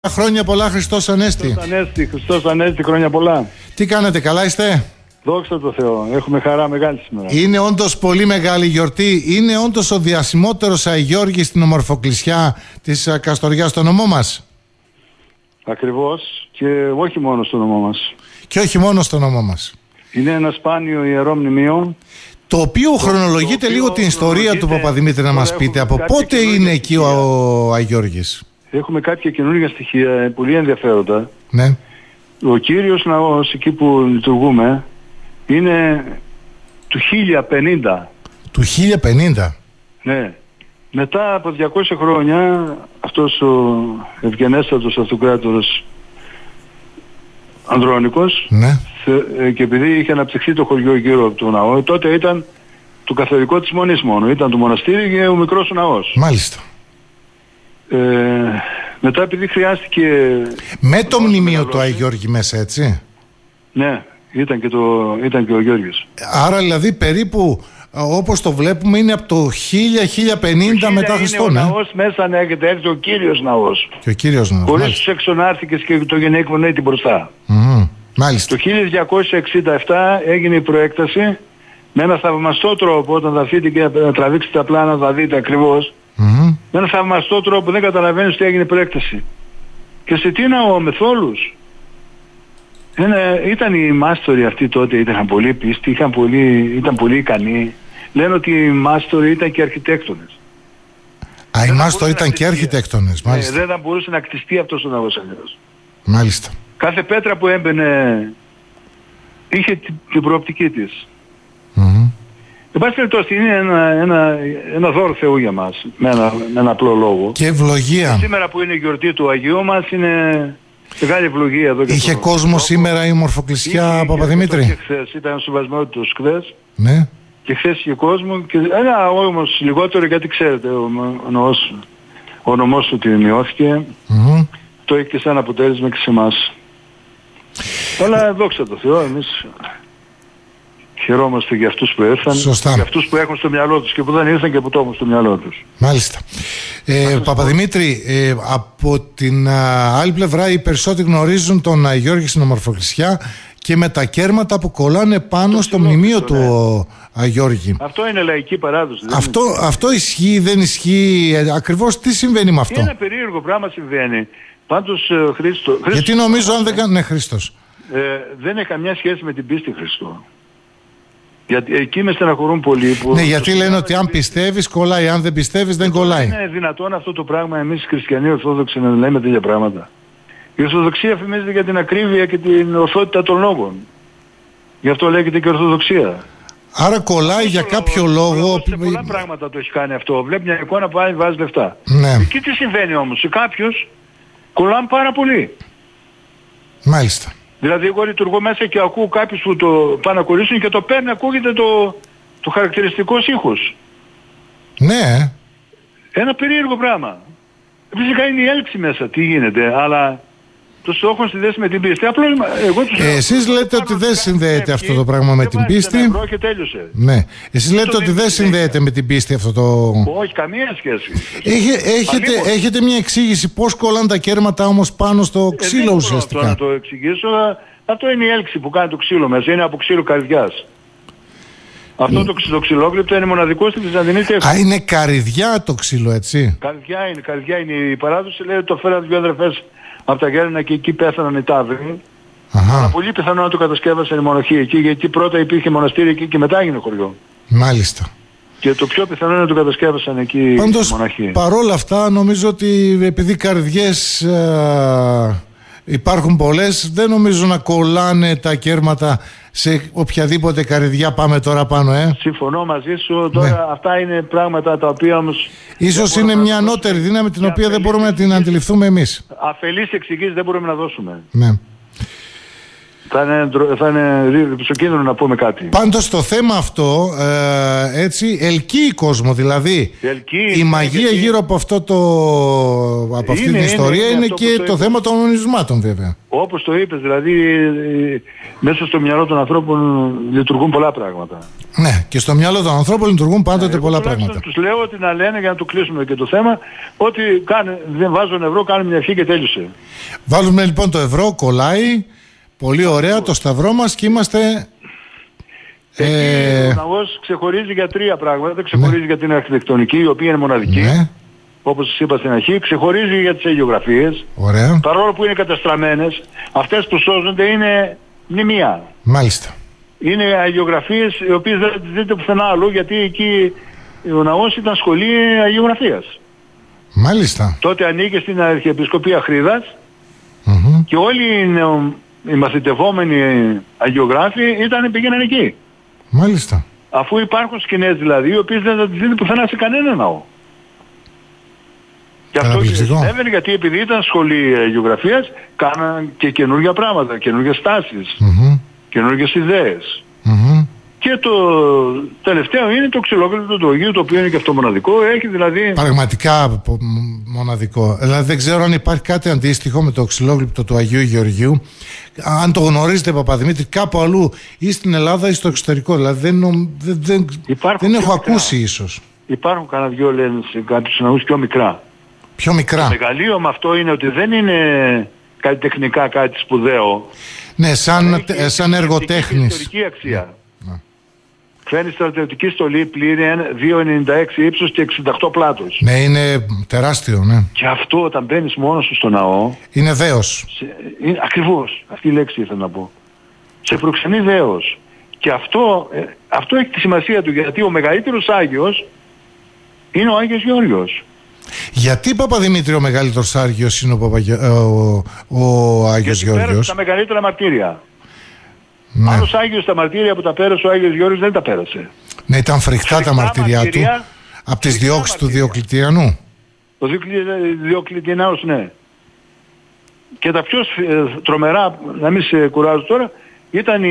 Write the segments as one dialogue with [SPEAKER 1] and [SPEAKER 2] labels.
[SPEAKER 1] Χρόνια πολλά, Χριστός Ανέστη.
[SPEAKER 2] Χριστός Ανέστη, χρόνια πολλά.
[SPEAKER 1] Τι κάνετε, καλά είστε?
[SPEAKER 2] Δόξα τω Θεώ, έχουμε χαρά μεγάλη σήμερα.
[SPEAKER 1] Είναι όντως πολύ μεγάλη γιορτή. Είναι όντως ο διασημότερος Αγιώργης στην ομορφοκλησιά της Καστοριάς στο νομό μας.
[SPEAKER 2] Ακριβώς, και όχι μόνο στο νομό μας.
[SPEAKER 1] Και όχι μόνο στο νομό μας.
[SPEAKER 2] Είναι ένα σπάνιο ιερό μνημείο,
[SPEAKER 1] το οποίο χρονολογείται λίγο την ιστορία του Παπαδημήτρη, να μας πείτε. Από πότε είναι εκεί ο Αγιώργης?
[SPEAKER 2] Έχουμε κάποια καινούργια στοιχεία πολύ ενδιαφέροντα.
[SPEAKER 1] Ναι.
[SPEAKER 2] Ο κύριος ναός εκεί που λειτουργούμε είναι του 1050.
[SPEAKER 1] Του 1050.
[SPEAKER 2] Ναι. Μετά από 200 χρόνια αυτός ο ευγενέστατος αυτοκράτορας Ανδρώνικος,
[SPEAKER 1] ναι,
[SPEAKER 2] και επειδή είχε αναπτυχθεί το χωριό γύρω από το ναό, τότε ήταν το καθολικό της Μονής μόνο. Ήταν το μοναστήρι και ο μικρός ο ναός.
[SPEAKER 1] Μάλιστα.
[SPEAKER 2] Μετά επειδή χρειάστηκε...
[SPEAKER 1] Με το μνημείο του Αγιώργη μέσα, έτσι?
[SPEAKER 2] Ναι, ήταν και ο Γιώργης.
[SPEAKER 1] Άρα δηλαδή περίπου όπως το βλέπουμε είναι από το 1000-1050 μετά Χριστό.
[SPEAKER 2] Είναι ο ναός μέσα να έχετε έρθει ο κύριος ναός.
[SPEAKER 1] Και ο κύριος ναός.
[SPEAKER 2] Χωρίς τους εξονάρθηκες και το γενναίκο να την μπροστά.
[SPEAKER 1] Μάλιστα.
[SPEAKER 2] Το 1267 έγινε η προέκταση με ένα θαυμαστό τρόπο. Όταν θα φύγετε και να τραβήξετε τα πλάνα θα δείτε ακριβώς. Με ένα θαυμαστό τρόπο που δεν καταλαβαίνεις τι έγινε η προέκταση. Και σε τι ναό, με θόλους. Ήταν οι μάστοροι αυτοί τότε, ήταν πολύ πίστη, ήταν πολύ ικανοί. Λένε ότι οι μάστοροι ήταν και αρχιτέκτονες.
[SPEAKER 1] Α, οι μάστοροι ήταν και αρχιτέκτονες, μάλιστα.
[SPEAKER 2] Δεν θα μπορούσε να κτιστεί αυτός ο ναός αλλιώς.
[SPEAKER 1] Μάλιστα.
[SPEAKER 2] Κάθε πέτρα που έμπαινε είχε την προοπτική της. Εν πάση περιπτώσει είναι ένα δώρο Θεού για μας, με ένα απλό λόγο.
[SPEAKER 1] Και ευλογία.
[SPEAKER 2] Σήμερα που είναι η γιορτή του Αγίου μας είναι μεγάλη ευλογία εδώ και
[SPEAKER 1] είχε κόσμο σήμερα η ομορφοκλησιά, Παπαδημήτρη?
[SPEAKER 2] Και χθες ήταν σεβασμότητος χθες.
[SPEAKER 1] Ναι.
[SPEAKER 2] Και χθες είχε κόσμο και όμως λιγότερο, γιατί ξέρετε ο νομός του μειώθηκε. Το έχει και σαν αποτέλεσμα και σε εμάς. Αλλά δόξα τω Θεώ, εμείς χαιρόμαστε για αυτούς που ήρθαν.
[SPEAKER 1] Σωστά.
[SPEAKER 2] Για αυτούς που έχουν στο μυαλό τους και που δεν ήρθαν και που το έχουν στο μυαλό τους.
[SPEAKER 1] Μάλιστα. Παπαδημήτρη, από την άλλη πλευρά οι περισσότεροι γνωρίζουν τον Αγιώργη στην ομορφοκλησιά και με τα κέρματα που κολλάνε πάνω στο μνημείο του Αγιώργη.
[SPEAKER 2] Αυτό είναι λαϊκή παράδοση.
[SPEAKER 1] Αυτό ισχύει, δεν ισχύει? Ακριβώς τι συμβαίνει με αυτό?
[SPEAKER 2] Είναι ένα περίεργο πράγμα συμβαίνει. Πάντως Χρήστο...
[SPEAKER 1] Γιατί νομίζω αν δεν κάνει... Ναι, Χρήστος.
[SPEAKER 2] Δεν έχει καμιά σχέση με την πίστη, Χριστό. Γιατί εκεί με στεναχωρούν πολύ.
[SPEAKER 1] Ναι, γιατί λένε ότι αν πιστεύεις κολλάει, αν δεν πιστεύεις δεν κολλάει.
[SPEAKER 2] Είναι δυνατόν αυτό το πράγμα εμείς οι χριστιανοί Ορθόδοξοι να λέμε τέτοια πράγματα? Η Ορθοδοξία φημίζεται για την ακρίβεια και την ορθότητα των λόγων. Γι' αυτό λέγεται και Ορθοδοξία.
[SPEAKER 1] Άρα κολλάει για κάποιο λόγο.
[SPEAKER 2] Σε πολλά πράγματα το έχει κάνει αυτό. Βλέπει μια εικόνα που βάζει λεφτά.
[SPEAKER 1] Ναι.
[SPEAKER 2] Εκεί τι συμβαίνει όμως? Σε κάποιους κολλάνε πάρα πολύ.
[SPEAKER 1] Μάλιστα.
[SPEAKER 2] Δηλαδή εγώ λειτουργώ μέσα και ακούω κάποιους που το πάνε να κολλήσουν και το παίρνει, ακούγεται το χαρακτηριστικό ήχος.
[SPEAKER 1] Ναι.
[SPEAKER 2] Ένα περίεργο πράγμα. Φυσικά είναι η έλλειψη μέσα, τι γίνεται, αλλά το στόχο συνδέσει με την πίστη. Απλώς εγώ
[SPEAKER 1] εσείς λέτε ότι δεν συνδέεται αυτό το πράγμα με την πίστη.
[SPEAKER 2] Και τέλειωσε.
[SPEAKER 1] Ναι. Εσείς λέτε ότι δεν συνδέεται με την πίστη αυτό το...
[SPEAKER 2] Όχι, καμία σχέση.
[SPEAKER 1] Έχετε μια εξήγηση πώς κολλάνε τα κέρματα όμως πάνω στο ξύλο ουσιαστικά?
[SPEAKER 2] Δεν μπορώ να το εξηγήσω. Αυτό είναι η έλξη που κάνει το ξύλο μέσα. Είναι από ξύλο καρδιάς. Αυτό το ξυλόκρυπτο είναι μοναδικό στη Βυζαντινή τέχνη.
[SPEAKER 1] Α, είναι καρδιά το ξύλο, έτσι?
[SPEAKER 2] Καρδιά είναι η παράδοση. Λέει ότι το φέραν δύο αδερφές από τα Γέρνα και εκεί πέθαναν οι τάβροι. Αλλά πολύ πιθανό να το κατασκεύασαν οι μοναχοί εκεί, γιατί πρώτα υπήρχε μοναστήρι εκεί και μετά έγινε χωριό.
[SPEAKER 1] Μάλιστα.
[SPEAKER 2] Και το πιο πιθανό είναι να το κατασκεύασαν εκεί οι μοναχοί.
[SPEAKER 1] Παρόλα αυτά νομίζω ότι επειδή καρδιές υπάρχουν πολλές, δεν νομίζω να κολλάνε τα κέρματα σε οποιαδήποτε καρδιά. Πάμε τώρα πάνω,
[SPEAKER 2] Συμφωνώ μαζί σου. Τώρα αυτά είναι πράγματα τα οποία όμως...
[SPEAKER 1] Ίσως είναι μια ανώτερη δύναμη την οποία δεν μπορούμε να την αντιληφθούμε εμείς.
[SPEAKER 2] Αφελείς εξηγήσεις δεν μπορούμε να δώσουμε.
[SPEAKER 1] Ναι.
[SPEAKER 2] Θα είναι ρηψοκίνδυνο να πούμε κάτι.
[SPEAKER 1] Πάντως το θέμα αυτό έτσι ελκύει κόσμο, δηλαδή η μαγεία γύρω από αυτή την ιστορία είναι και το θέμα των ονειρισμάτων βέβαια.
[SPEAKER 2] Όπως το είπες, δηλαδή μέσα στο μυαλό των ανθρώπων λειτουργούν πολλά πράγματα.
[SPEAKER 1] Ναι, και στο μυαλό των ανθρώπων λειτουργούν πάντοτε πολλά πράγματα.
[SPEAKER 2] Τους λέω ότι να λένε, για να το κλείσουμε και το θέμα, ότι δεν βάζουν ευρώ, κάνουν μια ευχή και τέλειωσε.
[SPEAKER 1] Βάλουμε λοιπόν το ευρώ, κολλάει. Πολύ ωραία, το σταυρό μας και είμαστε...
[SPEAKER 2] Ο ναός ξεχωρίζει για 3 πράγματα. Ξεχωρίζει για την αρχιτεκτονική, η οποία είναι μοναδική. Όπως σας είπα στην αρχή. Ξεχωρίζει για τις αγιογραφίες.
[SPEAKER 1] Ωραία.
[SPEAKER 2] Παρόλο που είναι καταστραμμένες, αυτές που σώζονται είναι μνημεία.
[SPEAKER 1] Μάλιστα.
[SPEAKER 2] Είναι αγιογραφίες οι οποίες δεν τις δείτε πουθενά αλλού, γιατί εκεί ο ναός ήταν σχολή αγιογραφίας.
[SPEAKER 1] Μάλιστα.
[SPEAKER 2] Τότε ανήκε στην Αρχιεπισκοπία Χρίδας και όλοι οι μαθητευόμενοι αγιογράφοι πήγαιναν εκεί.
[SPEAKER 1] Μάλιστα.
[SPEAKER 2] Αφού υπάρχουν σκηνές δηλαδή, οι οποίες δεν θα τις δείτε πουθενά σε κανένα ναό. Και αυτό συνέβαινε γιατί επειδή ήταν σχολή αγιογραφίας, κάναν και καινούργια πράγματα, καινούργιες στάσεις, καινούργιες ιδέες. Και το τελευταίο είναι το ξυλόγλυπτο του Αγίου, το οποίο είναι και αυτό μοναδικό. Έχει δηλαδή...
[SPEAKER 1] Πραγματικά μοναδικό. Δηλαδή δεν ξέρω αν υπάρχει κάτι αντίστοιχο με το ξυλόγλυπτο του Αγίου Γεωργίου. Αν το γνωρίζετε, Παπαδημήτρη, κάπου αλλού ή στην Ελλάδα ή στο εξωτερικό. Δηλαδή δεν έχω ακούσει ίσως.
[SPEAKER 2] Υπάρχουν κανένα δυο, λένε, σε κάποιους ναούς πιο μικρά.
[SPEAKER 1] Πιο μικρά.
[SPEAKER 2] Το μεγαλείο με αυτό είναι ότι δεν είναι καλλιτεχνικά κάτι σπουδαίο.
[SPEAKER 1] Ναι, σαν εργοτέχνης.
[SPEAKER 2] Ιστορική αξία. Φαίνει στρατιωτική στολή πλήρη 2,96 ύψος και 68 πλάτος.
[SPEAKER 1] Ναι, είναι τεράστιο, ναι.
[SPEAKER 2] Και αυτό όταν μπαίνεις μόνος σου στο ναό...
[SPEAKER 1] Είναι δέος.
[SPEAKER 2] Ακριβώς, αυτή η λέξη ήθελα να πω. Σε προξενεί δέος. Και αυτό έχει τη σημασία του, γιατί ο μεγαλύτερος Άγιος είναι ο Άγιος Γεώργιος.
[SPEAKER 1] Γιατί, Παπαδημήτρη, ο μεγαλύτερος Άγιος είναι ο Άγιος Γεώργιος?
[SPEAKER 2] Πέρασε τα μεγαλύτερα μαρτύρια. Ναι. Άλλος Άγιος τα μαρτύρια που τα πέρασε ο Άγιος Γεώργιος δεν τα πέρασε.
[SPEAKER 1] Ναι, ήταν φρικτά τα μαρτύρια του από τις διώξεις του Διοκλητιανού.
[SPEAKER 2] Ο Διοκλητιανός, ναι. Και τα πιο τρομερά, να μην σε κουράζω τώρα, ήταν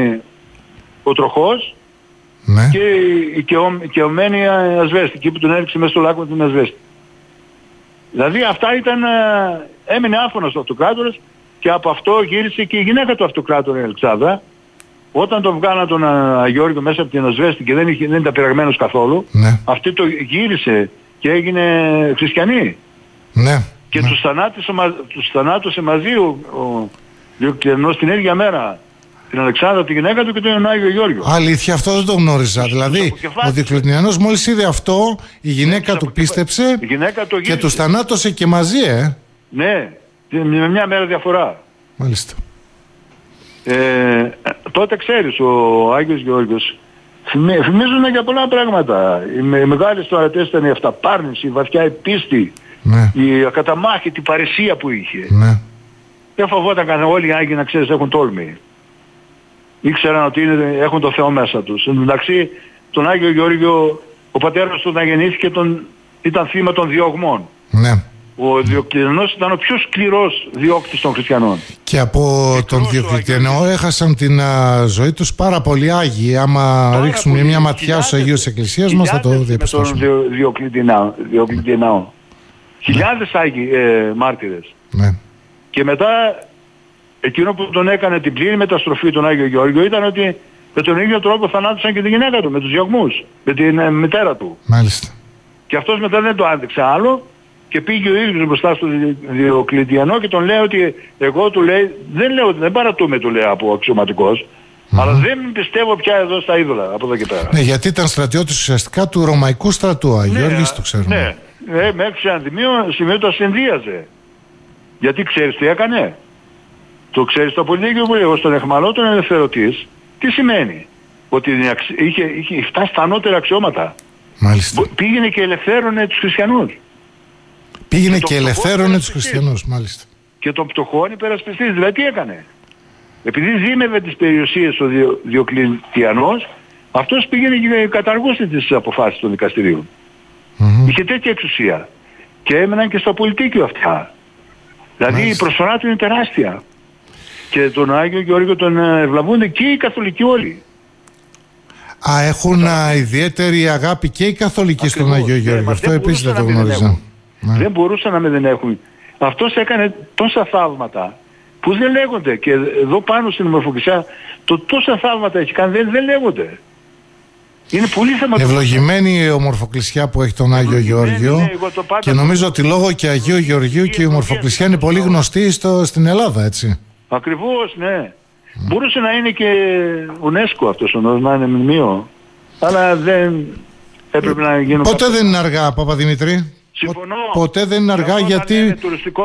[SPEAKER 2] ο Τροχός,
[SPEAKER 1] ναι,
[SPEAKER 2] και η κεωμένη ασβέστη, εκεί που τον έριξε μέσα στο λάκκο την ασβέστη. Δηλαδή αυτά έμεινε άφωνος ο αυτοκράτορας, και από αυτό γύρισε και η γυναίκα του αυτοκράτορα, η Αλεξάνδρα. Όταν τον βγάλαν τον Αγιώργιο μέσα από την ασβέστη και δεν ήταν πειραγμένος καθόλου,
[SPEAKER 1] ναι,
[SPEAKER 2] αυτή το γύρισε και έγινε χριστιανή.
[SPEAKER 1] Ναι.
[SPEAKER 2] Και ναι, τους θανάτωσε μαζί ο Διοκλητιανός την ίδια μέρα την Αλεξάνδρα, τη γυναίκα του, και τον Άγιο Γεώργιο.
[SPEAKER 1] Αλήθεια, αυτό δεν το γνώριζα. Δηλαδή, ο Διοκλητιανός μόλις είδε αυτό, η γυναίκα του πίστεψε και τους θανάτωσε και μαζί,
[SPEAKER 2] Ναι, με μια μέρα διαφορά.
[SPEAKER 1] Μάλιστα.
[SPEAKER 2] Τότε ξέρεις, ο Άγιος Γεώργιος θυμίζουν για πολλά πράγματα. Οι μεγάλες του αρετές ήταν η αυταπάρνηση, η βαθιά η πίστη,
[SPEAKER 1] ναι,
[SPEAKER 2] η ακαταμάχητη παρησία που είχε.
[SPEAKER 1] Ναι.
[SPEAKER 2] Δεν φοβόταν κανένα, όλοι οι Άγιοι, να ξέρεις, έχουν τόλμη. Ήξεραν ότι έχουν το Θεό μέσα τους. Εν τω μεταξύ, τον Άγιο Γεώργιο, ο πατέρας του όταν γεννήθηκε ήταν θύμα των διωγμών.
[SPEAKER 1] Ναι.
[SPEAKER 2] Ο Διοκλητιανός ήταν ο πιο σκληρός διώκτης των χριστιανών.
[SPEAKER 1] Και από τον Διοκλητιανό έχασαν την ζωή τους πάρα πολλοί Άγιοι. Άμα ρίξουμε μια ματιά στους Αγίους Εκκλησίας μας θα το διαπιστώσουμε.
[SPEAKER 2] Με τον Διοκλητιανό. Χιλιάδες Άγιοι μάρτυρες.
[SPEAKER 1] Ναι.
[SPEAKER 2] Και μετά εκείνο που τον έκανε την πλήρη μεταστροφή τον Άγιο Γεώργιο ήταν ότι με τον ίδιο τρόπο θανάτωσαν και τη γυναίκα του, με τους διωγμούς, με την μητέρα του.
[SPEAKER 1] Μάλιστα.
[SPEAKER 2] Και αυτός μετά δεν το άντεξε άλλο και πήγε ο ίδιος μπροστά στο Διοκλητιανό και τον λέει ότι εγώ, του λέει, δεν παρατούμε, του λέει, από αξιωματικός, αλλά δεν πιστεύω πια εδώ στα είδωλα από εδώ και πέρα.
[SPEAKER 1] Ναι, γιατί ήταν στρατιώτης ουσιαστικά του Ρωμαϊκού στρατού, Αγιώργης, το ξέρουμε.
[SPEAKER 2] Ναι, μέχρι σε ένα σημείο το συνδύαζε. Γιατί ξέρεις τι έκανε? Το ξέρεις το Πολυτεχνείο που λέγω στον Αιχμαλό τον ελευθερωτής, τι σημαίνει? Ότι είχε φτάσει στα ανώτερα αξιώματα.
[SPEAKER 1] Μάλιστα.
[SPEAKER 2] Πήγαινε και ελευθέρωνε τους χριστιανούς.
[SPEAKER 1] Πήγαινε και ελευθέρωνε τους χριστιανούς, μάλιστα.
[SPEAKER 2] Και τον πτωχόν υπερασπιστής. Δηλαδή τι έκανε? Επειδή ζήμευε τις περιουσίες ο Διοκλητιανός, αυτός πήγαινε και καταργούσε τις αποφάσεις των δικαστηρίων. Είχε τέτοια εξουσία. Και έμεναν και στο Πολυτεχνείο αυτά. Δηλαδή η προσφορά του είναι τεράστια. Και τον Άγιο Γεώργιο τον ευλαβούνται και οι καθολικοί όλοι.
[SPEAKER 1] Έχουν ιδιαίτερη αγάπη και οι καθολικοί στον Άγιο Γεώργιο. Αυτό επίσης δεν το γνώριζα.
[SPEAKER 2] Δεν μπορούσαν να μην δεν έχουν. Αυτός έκανε τόσα θαύματα που δεν λέγονται. Και εδώ πάνω στην Ομορφοκρησιά τόσα θαύματα έχει κάνει, δεν λέγονται. Είναι πολύ θεματικό.
[SPEAKER 1] Ευλογημένη η Ομορφοκρησιά που έχει τον Άγιο Γεώργιο.
[SPEAKER 2] Ναι,
[SPEAKER 1] και νομίζω ότι λόγω και Αγίου Γεωργίου και η Ομορφοκρησιά είναι πολύ γνωστή στην Ελλάδα, έτσι.
[SPEAKER 2] Ακριβώς, ναι. Μπορούσε να είναι και UNESCO αυτός ο νόμος, να είναι μνημείο. Αλλά δεν έπρεπε να γίνουν.
[SPEAKER 1] Ποτέ δεν είναι αργά, Παπαδημητρή.
[SPEAKER 2] Συμφωνώ.
[SPEAKER 1] Ποτέ δεν είναι αργά, γιατί
[SPEAKER 2] είναι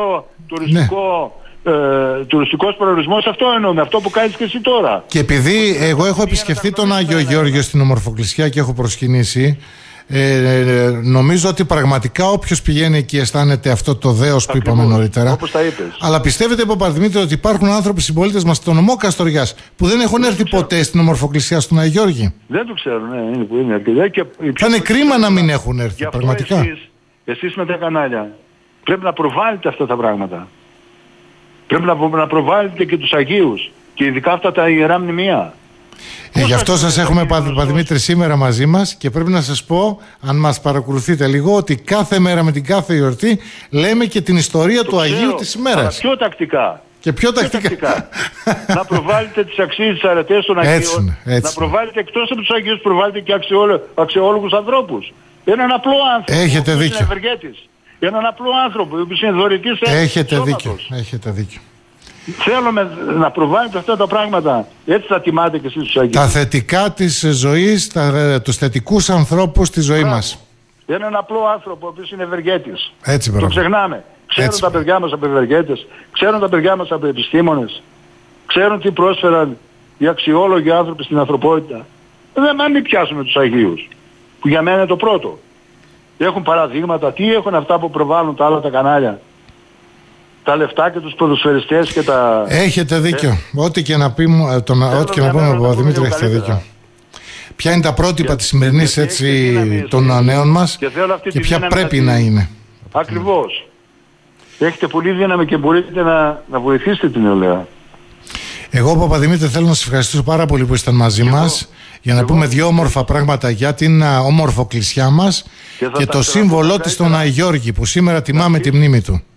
[SPEAKER 2] τουριστικός προορισμός, αυτό εννοούμε, αυτό που κάνεις και εσύ τώρα.
[SPEAKER 1] Και επειδή εγώ έχω επισκεφτεί τον Άγιο Γεώργιο στην Ομορφοκρησιά και έχω προσκυνήσει, νομίζω ότι πραγματικά όποιος πηγαίνει εκεί αισθάνεται αυτό το δέος που είπαμε νωρίτερα.
[SPEAKER 2] Όπως τα είπες.
[SPEAKER 1] Αλλά πιστεύετε, Παπαδημήτρη, ότι υπάρχουν άνθρωποι συμπολίτες μας στο νομό Καστοριάς που δεν έχουν έρθει ποτέ στην Ομορφοκρησιά στον Άγιο Γεώργιο?
[SPEAKER 2] Δεν το ξέρουν, ναι, είναι που είναι.
[SPEAKER 1] Θα είναι κρίμα να μην έχουν έρθει, πραγματικά.
[SPEAKER 2] Εσείς με τα κανάλια πρέπει να προβάλλετε αυτά τα πράγματα. Πρέπει να προβάλλετε και τους Αγίους και ειδικά αυτά τα ιερά μνημεία.
[SPEAKER 1] Γι' αυτό σας έχουμε, Παπαδημήτρη, σήμερα μαζί μας, και πρέπει να σας πω, αν μας παρακολουθείτε λίγο, ότι κάθε μέρα με την κάθε γιορτή λέμε και την ιστορία του Αγίου της ημέρας.
[SPEAKER 2] Αλλά πιο τακτικά.
[SPEAKER 1] Και πιο τακτικά.
[SPEAKER 2] Να προβάλλετε τις αξίες, τις αρετές των Αγίων. Να προβάλλετε εκτός από τους Αγίους, προβάλλετε και αξιόλογους ανθρώπους. Έναν απλό άνθρωπο.
[SPEAKER 1] Έχετε δίκιο.
[SPEAKER 2] Είναι ευεργέτης. Έναν απλό άνθρωπο, ο οποίος είναι δωρητής.
[SPEAKER 1] Έχετε δίκιο.
[SPEAKER 2] Θέλουμε να προβάλλετε αυτά τα πράγματα. Έτσι θα τιμάτε και εσείς τους Αγίους.
[SPEAKER 1] Τα θετικά της ζωής, τους θετικούς ανθρώπους της ζωής μας.
[SPEAKER 2] Έναν απλό άνθρωπο, ο οποίος είναι ευεργέτης.
[SPEAKER 1] Έτσι,
[SPEAKER 2] το ξεχνάμε. Ξέρουν τα παιδιά μας από ευεργέτες, ξέρουν τα παιδιά μας από επιστήμονες, ξέρουν τι πρόσφεραν οι αξιόλογοι άνθρωποι στην ανθρωπότητα. Δεν μην πιάσουμε τους Αγίους, που για μένα είναι το πρώτο. Έχουν παραδείγματα, τι έχουν αυτά που προβάλλουν τα άλλα τα κανάλια. Τα λεφτά και τους ποδοσφαιριστές και τα...
[SPEAKER 1] Έχετε δίκιο. Ό,τι και να πούμε, Παπαδημήτρη, έχετε δίκιο. Ποια είναι τα πρότυπα της σημερινής των νέων μας και ποια πρέπει να είναι.
[SPEAKER 2] Ακριβώς. Έχετε πολύ δύναμη και μπορείτε να βοηθήσετε την νεολαία.
[SPEAKER 1] Εγώ, Παπαδημήτρη, θέλω να σας ευχαριστήσω πάρα πολύ που ήσταν μαζί μας για να πούμε δύο όμορφα πράγματα για την Ομορφοκρησιά μας και το σύμβολό της, τον Άγιο Γεώργιο, που σήμερα τιμάμε τη μνήμη του.